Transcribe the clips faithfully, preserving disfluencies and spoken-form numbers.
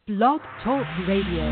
Blog Talk Radio.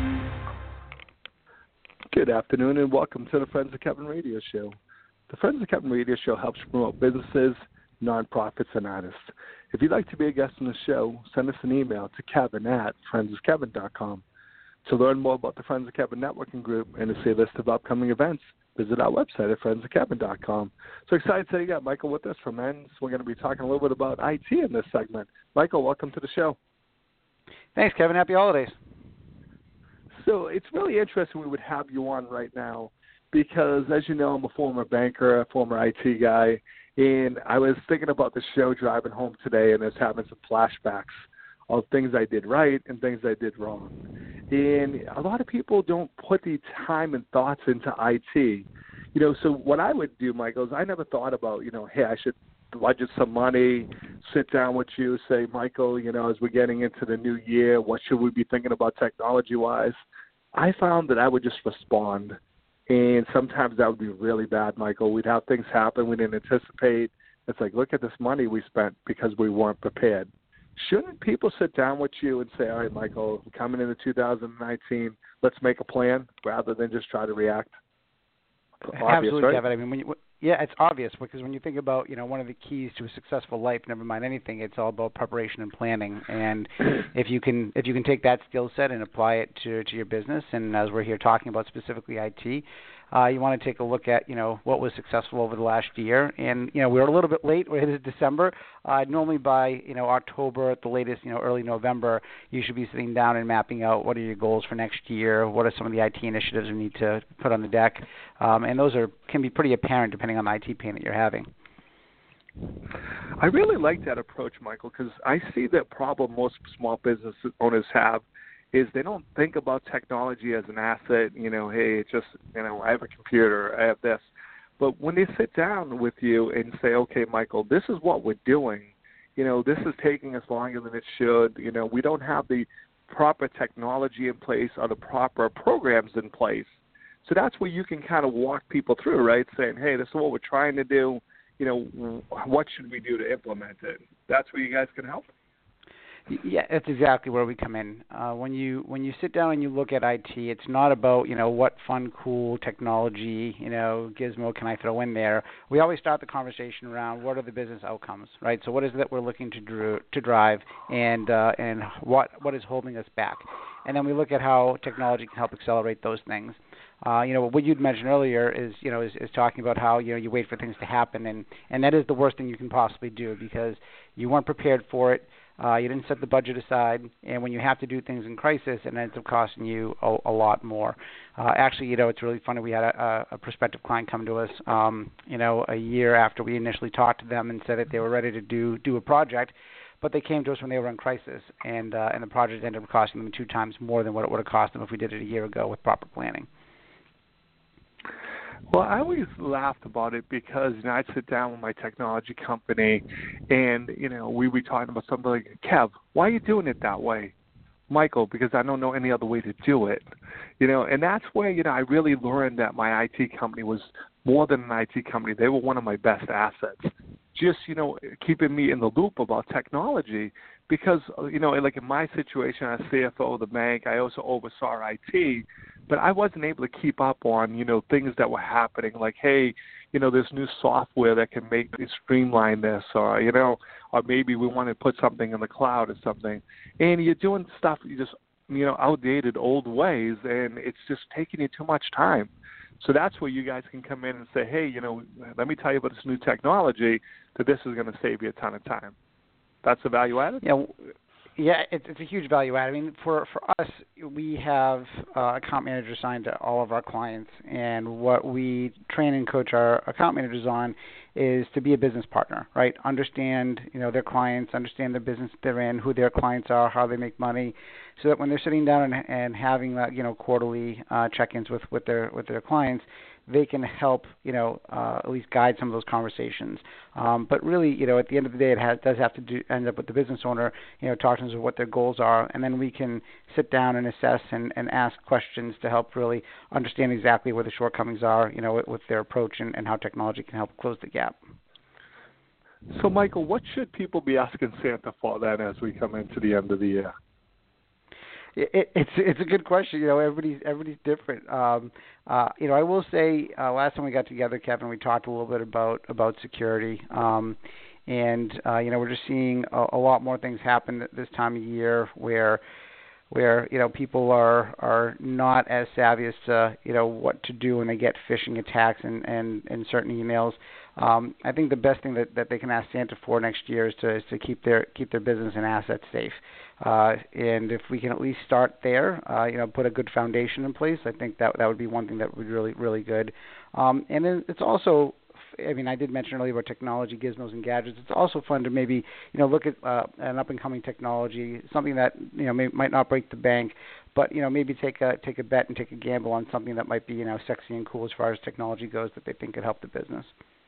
Good afternoon and welcome to the Friends of Kevin Radio Show. The Friends of Kevin Radio Show helps promote businesses, nonprofits, and artists. If you'd like to be a guest on the show, send us an email to kevin at friends of kevin dot com. To learn more about the Friends of Kevin networking group and to see a list of upcoming events, visit our website at friends of kevin dot com. So excited to you got Michael with us from Men's. We're going to be talking a little bit about I T in this segment. Michael, welcome to the show. Thanks, Kevin. Happy holidays. So it's really interesting we would have you on right now because, as you know, I'm a former banker, a former I T guy, and I was thinking about the show driving home today and I was having some flashbacks of things I did right and things I did wrong. And a lot of people don't put the time and thoughts into I T. You know, so what I would do, Michael, is I never thought about, you know, hey, I should budget some money, sit down with you, say, Michael, you know, as we're getting into the new year, what should we be thinking about technology-wise? I found that I would just respond, and sometimes that would be really bad, Michael. We'd have things happen we didn't anticipate. It's like, look at this money we spent because we weren't prepared. Shouldn't people sit down with you and say, all right, Michael, we're coming into two thousand nineteen, let's make a plan rather than just try to react? Obvious, Absolutely, right? Kevin. I mean, when you, yeah, it's obvious because when you think about, you know, one of the keys to a successful life, never mind anything, it's all about preparation and planning. And if you can, if you can take that skill set and apply it to to your business, and as we're here talking about specifically I T, uh, you want to take a look at, you know, what was successful over the last year. And you know, we're a little bit late. We're in December. Uh, normally by, you know, October at the latest, you know, early November, you should be sitting down and mapping out what are your goals for next year, what are some of the I T initiatives we need to put on the deck, um, and those are can be pretty apparent depending on the I T pain that you're having. I really like that approach, Michael, because I see that problem most small business owners have is they don't think about technology as an asset. You know, hey, it's just, you know, I have a computer, I have this. But when they sit down with you and say, okay, Michael, this is what we're doing, you know, this is taking us longer than it should. You know, we don't have the proper technology in place or the proper programs in place. So that's where you can kind of walk people through, right, saying, hey, this is what we're trying to do. You know, what should we do to implement it? That's where you guys can help. Yeah, that's exactly where we come in. Uh, when you when you sit down and you look at I T, it's not about, you know, what fun, cool technology, you know, gizmo can I throw in there. We always start the conversation around what are the business outcomes, right? So what is it that we're looking to drew, to drive, and uh, and what what is holding us back, and then we look at how technology can help accelerate those things. Uh, you know, what you'd mentioned earlier is, you know, is, is talking about how, you know, you wait for things to happen, and, and that is the worst thing you can possibly do because you weren't prepared for it. Uh, you didn't set the budget aside, and when you have to do things in crisis, it ends up costing you a, a lot more. Uh, actually, you know, it's really funny. We had a, a prospective client come to us, um, you know, a year after we initially talked to them and said that they were ready to do do a project, but they came to us when they were in crisis, and uh, and the project ended up costing them two times more than what it would have cost them if we did it a year ago with proper planning. Well, I always laughed about it because, you know, I'd sit down with my technology company and, you know, we'd be talking about something like, Kev, why are you doing it that way? Michael, because I don't know any other way to do it. You know, and that's where, you know, I really learned that my I T company was more than an I T company. They were one of my best assets. Just, you know, keeping me in the loop about technology because, you know, like in my situation as C F O of the bank, I also oversaw I T, but I wasn't able to keep up on, you know, things that were happening like, hey, you know, there's new software that can make streamline this or, you know, or maybe we want to put something in the cloud or something. And you're doing stuff, you just, you know, outdated old ways, and it's just taking you too much time. So that's where you guys can come in and say, hey, you know, let me tell you about this new technology that this is going to save you a ton of time. That's the value added? Yeah, yeah, it's, it's a huge value add. I mean, for, for us, we have uh, account managers assigned to all of our clients, and what we train and coach our account managers on is to be a business partner, right? Understand, you know, their clients, understand the business they're in, who their clients are, how they make money, so that when they're sitting down and, and having that, you know, quarterly uh, check-ins with, with their with their clients, they can help, you know, uh, at least guide some of those conversations. Um, but really, you know, at the end of the day, it has, does have to do, end up with the business owner, you know, talking to them what their goals are, and then we can sit down and assess and, and ask questions to help really understand exactly where the shortcomings are, you know, with, with their approach and, and how technology can help close the gap. So, Michael, what should people be asking Santa for then as we come into the end of the year? it, it's it's a good question. You know, everybody's everybody's different. Um, uh, you know, I will say uh, last time we got together, Kevin, we talked a little bit about about security. Um, and uh, you know, we're just seeing a, a lot more things happen this time of year where where you know people are are not as savvy as to you know what to do when they get phishing attacks and and, and certain emails. Um, I think the best thing that, that they can ask Santa for next year is to is to keep their keep their business and assets safe. Uh, and if we can at least start there, uh, you know, put a good foundation in place, I think that that would be one thing that would be really really good. Um, and then it's also, I mean, I did mention earlier about technology, gizmos, and gadgets. It's also fun to maybe, you know, look at uh, an up-and-coming technology, something that, you know, may, might not break the bank, but, you know, maybe take a take a bet and take a gamble on something that might be, you know, sexy and cool as far as technology goes that they think could help the business.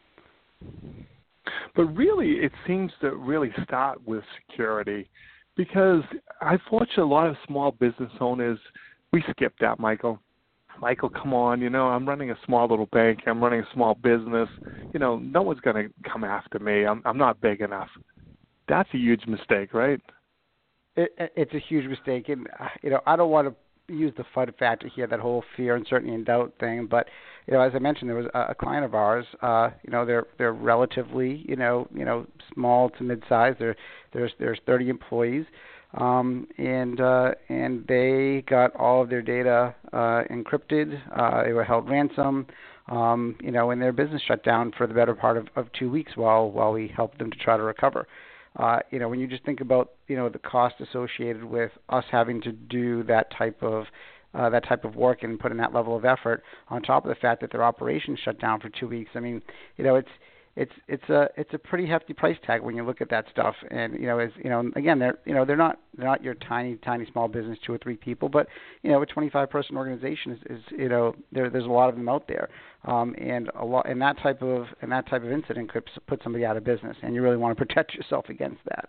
But really, it seems to really start with security, because I've watched a lot of small business owners, we skip that, Michael. Michael, come on, you know, I'm running a small little bank. I'm running a small business. You know, no one's going to come after me. I'm I'm not big enough. That's a huge mistake, right? It, it's a huge mistake. And, you know, I don't want to use the FUD factor here, that whole fear, uncertainty, and doubt thing. But, you know, as I mentioned, there was a, a client of ours, uh, you know, they're they're relatively, you know, you know, small to mid-size. There, there's, there's thirty employees. Um, and uh, and they got all of their data uh, encrypted. Uh, they were held ransom, um, you know, and their business shut down for the better part of, of two weeks while while we helped them to try to recover. Uh, you know, when you just think about, you know, the cost associated with us having to do that type of uh, that type of work and put in that level of effort, on top of the fact that their operations shut down for two weeks. I mean, you know, it's It's it's a it's a pretty hefty price tag when you look at that stuff, and you know as you know again they're you know they're not they're not your tiny tiny small business, two or three people, but you know a twenty-five person organization is, is you know there there's a lot of them out there, um, and a lot and that type of and that type of incident could put somebody out of business, and you really want to protect yourself against that.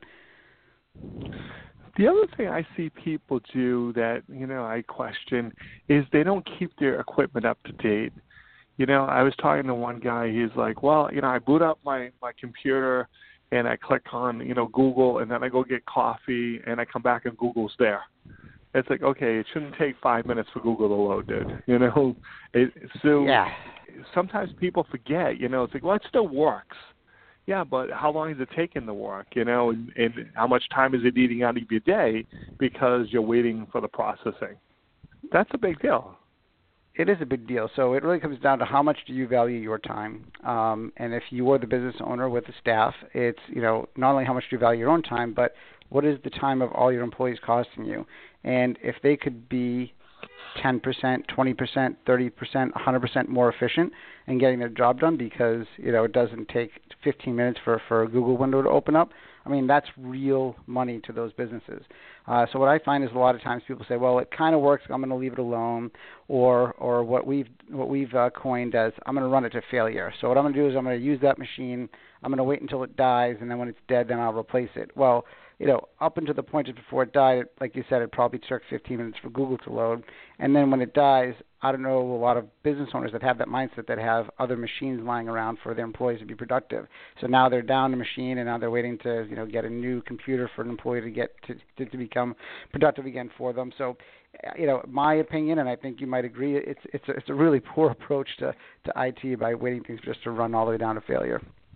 The other thing I see people do that you know I question is they don't keep their equipment up to date. You know, I was talking to one guy, he's like, well, you know, I boot up my, my computer and I click on, you know, Google, and then I go get coffee and I come back and Google's there. It's like, okay, it shouldn't take five minutes for Google to load, dude. You know, it, so yeah. Sometimes people forget, you know, it's like, well, it still works. Yeah, but how long is it taking to work, you know, and, and how much time is it eating out of your day because you're waiting for the processing? That's a big deal. It is a big deal. So it really comes down to how much do you value your time. Um, and if you are the business owner with the staff, it's, you know, not only how much do you value your own time, but what is the time of all your employees costing you? And if they could be ten percent, twenty percent, thirty percent, one hundred percent more efficient in getting their job done because, you know, it doesn't take fifteen minutes for, for a Google window to open up, I mean, that's real money to those businesses. Uh, so what I find is a lot of times people say, well, it kind of works, I'm going to leave it alone, or or what we've what we've uh, coined as I'm going to run it to failure. So what I'm going to do is I'm going to use that machine, I'm going to wait until it dies, and then when it's dead, then I'll replace it. Well, you know, up until the point of before it died, like you said, it probably took fifteen minutes for Google to load. And then when it dies, I don't know a lot of business owners that have that mindset that have other machines lying around for their employees to be productive. So now they're down the machine, and now they're waiting to, you know, get a new computer for an employee to get to, to, to become productive again for them. So, you know, my opinion, and I think you might agree, it's it's a, it's a really poor approach to, to I T by waiting things just to run all the way down to failure.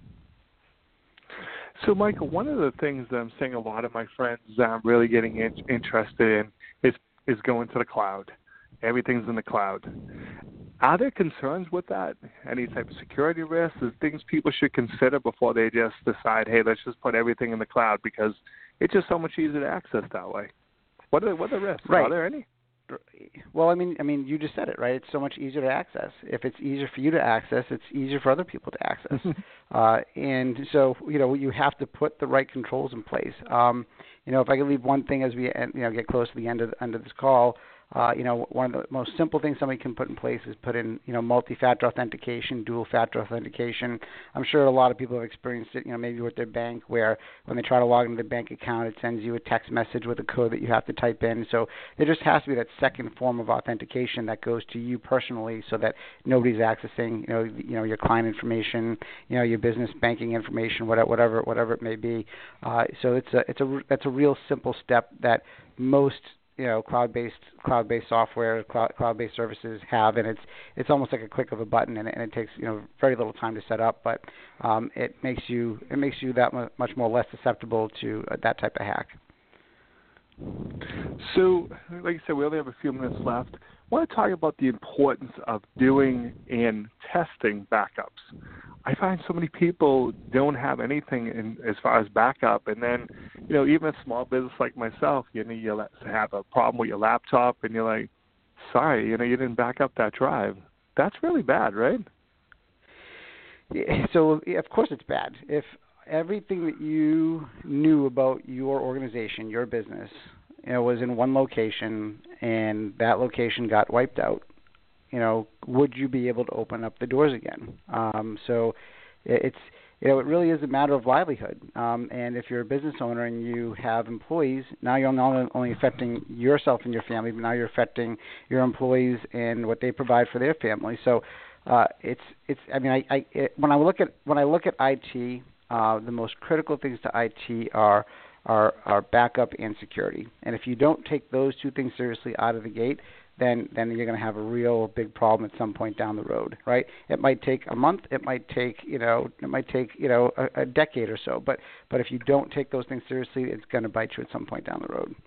So, Michael, one of the things that I'm seeing a lot of my friends um, really getting in, interested in is is going to the cloud. Everything's in the cloud. Are there concerns with that? Any type of security risks? Is things people should consider before they just decide, hey, let's just put everything in the cloud because it's just so much easier to access that way? What are, what are the risks? Right. Are there any? Well, I mean, I mean, you just said it, right? It's so much easier to access. If it's easier for you to access, it's easier for other people to access. uh, and so, you know, you have to put the right controls in place. Um, you know, if I could leave one thing as we, you know, get close to the end of, end of this call, Uh, you know, one of the most simple things somebody can put in place is put in, you know, multi-factor authentication, dual-factor authentication. I'm sure a lot of people have experienced it, you know, maybe with their bank where when they try to log into their bank account, it sends you a text message with a code that you have to type in. So there just has to be that second form of authentication that goes to you personally so that nobody's accessing, you know, you know, your client information, you know, your business banking information, whatever, whatever, whatever it may be. Uh, so it's a, it's a, that's a real simple step that most you know cloud-based cloud-based software, cloud, cloud-based services have, and it's it's almost like a click of a button, and it, and it takes you know very little time to set up, but um, it makes you it makes you that mu- much more less susceptible to uh, that type of hack. So, like you said, we only have a few minutes left. I want to talk about the importance of doing and testing backups. I find so many people don't have anything in, as far as backup, and then, you know, even a small business like myself, you know, you have a problem with your laptop, and you're like, sorry, you know, you didn't back up that drive. That's really bad, right? Yeah, so, yeah, of course it's bad. If everything that you knew about your organization, your business, you know, was in one location, and that location got wiped out, you know, would you be able to open up the doors again? Um, so it's, you know, it really is a matter of livelihood. Um, and if you're a business owner and you have employees, now you're not only affecting yourself and your family, but now you're affecting your employees and what they provide for their family. So uh, it's, it's. I mean, I, I it, when I look at when I look at I T, uh, the most critical things to I T are are are backup and security. And if you don't take those two things seriously out of the gate, then then you're going to have a real big problem at some point down the road, right? It might take a month, it might take, you know, it might take, you know, a, a decade or so, but but if you don't take those things seriously, it's going to bite you at some point down the road.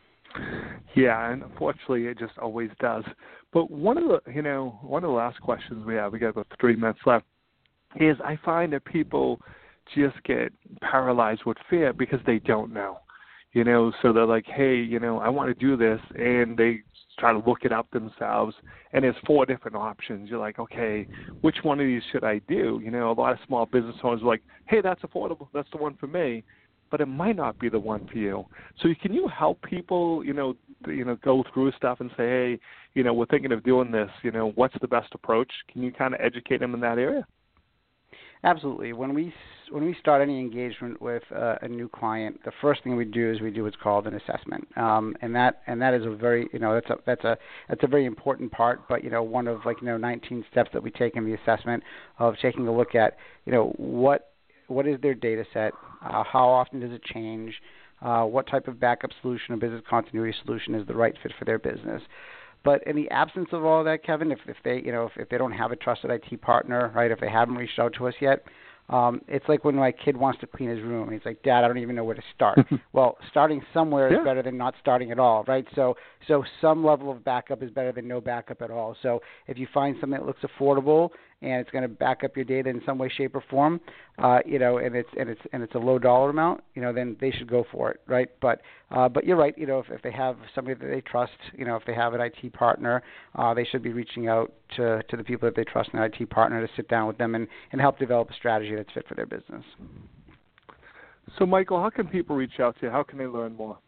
Yeah, and unfortunately, it just always does. But one of the, you know, one of the last questions we have, we got about three minutes left, is I find that people just get paralyzed with fear because they don't know, you know. So they're like, hey, you know, I want to do this, and they try to look it up themselves, and there's four different options. You're like, okay, which one of these should I do? You know, a lot of small business owners are like, hey, that's affordable, that's the one for me, but it might not be the one for you. So can you help people, you know, you know, go through stuff and say, hey, you know, we're thinking of doing this, you know, what's the best approach? Can you kind of educate them in that area? Absolutely. When we when we start any engagement with uh, a new client, the first thing we do is we do what's called an assessment, um, and that and that is a very you know that's a that's a that's a very important part. But you know one of like you know nineteen steps that we take in the assessment of taking a look at you know what what is their data set, uh, how often does it change, uh, what type of backup solution or business continuity solution is the right fit for their business. But in the absence of all that, Kevin, if, if they, you know, if, if they don't have a trusted I T partner, right, if they haven't reached out to us yet, um, it's like when my kid wants to clean his room, and he's like, Dad, I don't even know where to start. Well, starting somewhere yeah. is better than not starting at all, right? So, so some level of backup is better than no backup at all. So, if you find something that looks affordable and it's going to back up your data in some way, shape, or form, uh, you know, and it's and it's and it's a low dollar amount, you know, then they should go for it, right? But uh, but you're right, you know, if, if they have somebody that they trust, you know, if they have an I T partner, uh, they should be reaching out to to the people that they trust in an I T partner to sit down with them and, and help develop a strategy that's fit for their business. So, Michael, how can people reach out to you? How can they learn more?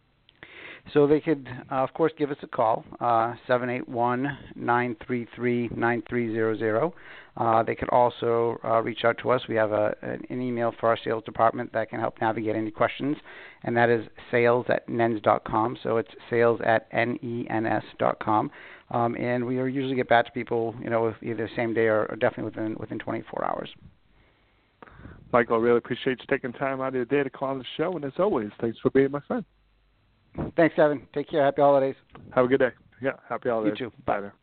So they could, uh, of course, give us a call, uh, seven eight one, nine three three, nine three zero zero. Uh, they could also uh, reach out to us. We have a, an email for our sales department that can help navigate any questions, and that is sales at nens dot com. So it's sales at N E N S dot com. Um, and we usually get back to people, you know, either same day or, or definitely within within twenty-four hours. Michael, I really appreciate you taking time out of your day to call on the show, and as always, thanks for being my friend. Thanks, Evan. Take care. Happy holidays. Have a good day. Yeah, happy holidays. You too. Bye there.